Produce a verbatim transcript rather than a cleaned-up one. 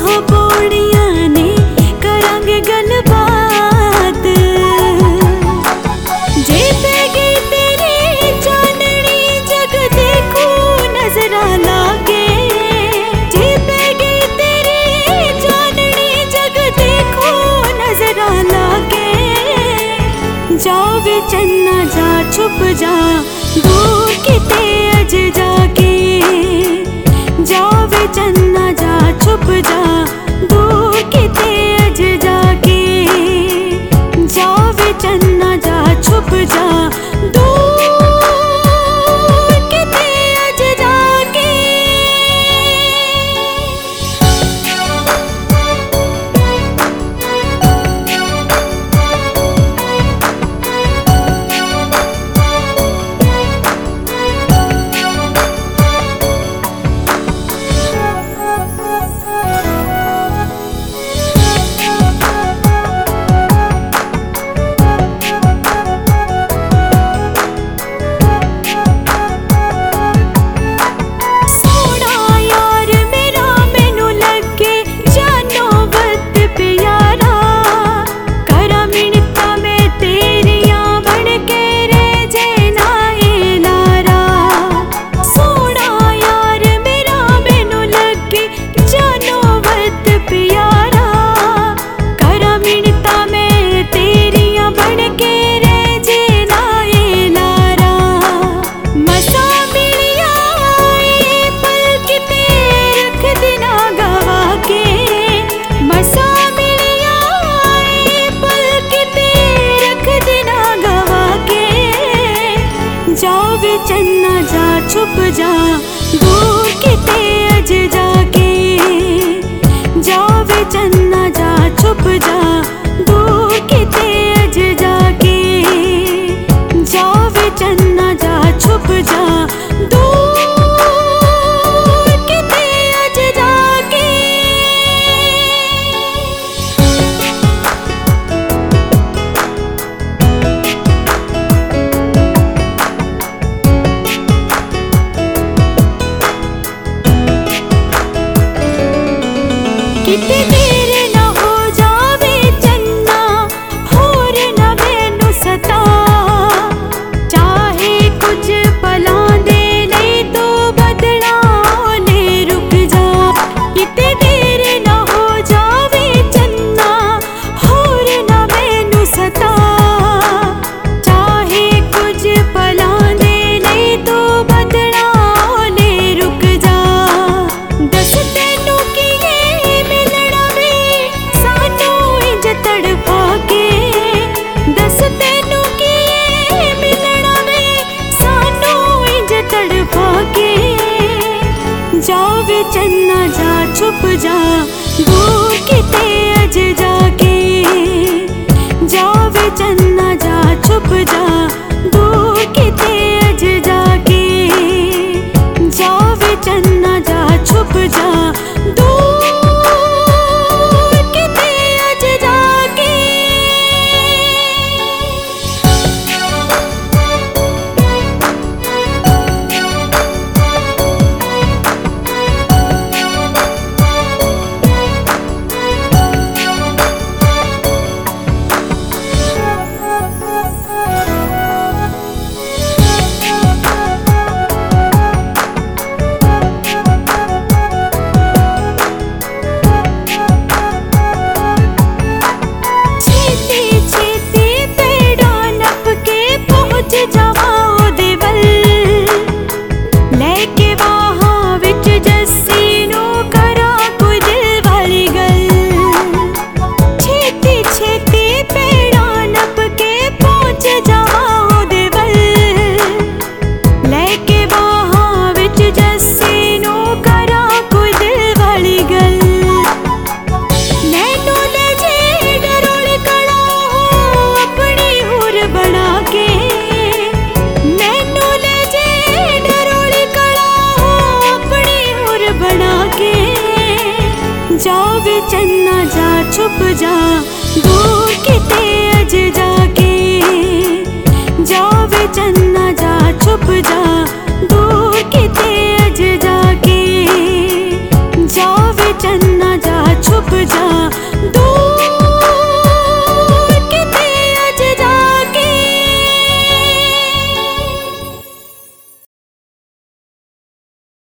हाँ पौड़ियां ने करांगे गलबात। जे पे गई तेरी चांदनी जग देखू नजरा लागे। जे पे गई तेरी चांदनी जग देखू नजरा लागे। जाओ वे चन्ना जा छुप जा दूर किते अज जाके। जाओ वे चन्ना जा छुप जा दूर किते अज जाके। जाओ वे चन्ना जा छुप जा दूर किते अज जाके। जाओ वे चन्ना जा छुप जा दूर किते अज जाके। जाओ वे चन्ना जा छुप जा दूर किते अज जाके। जाओ वे चन्ना जा छुप जा दूर किते अज जाके। किते देर न हो जावे चन्ना होर न मैनू सता। चाहे कुछ पलां दे लई तो बदला ले रुक जा। किते देर न हो जावे चन्ना होर न मैनू सता। चाहे कुछ पलां दे लई तो बदला ले रुक जा। दस तैनू तड़पा के। दस तैनू किए मिलना वे सानू इंज तड़पा के। जाओ वे चन्ना जा छुप जा दूर किते अज जाके। जाओ वे चन्ना जा छुप जा दूर किते अज जाके। जाओ वे चन्ना जा छुप जा दूर जाओ वे चन्ना जा छुप जा दूर किते अज जाके। जाओ वे चन्ना जा छुप जा।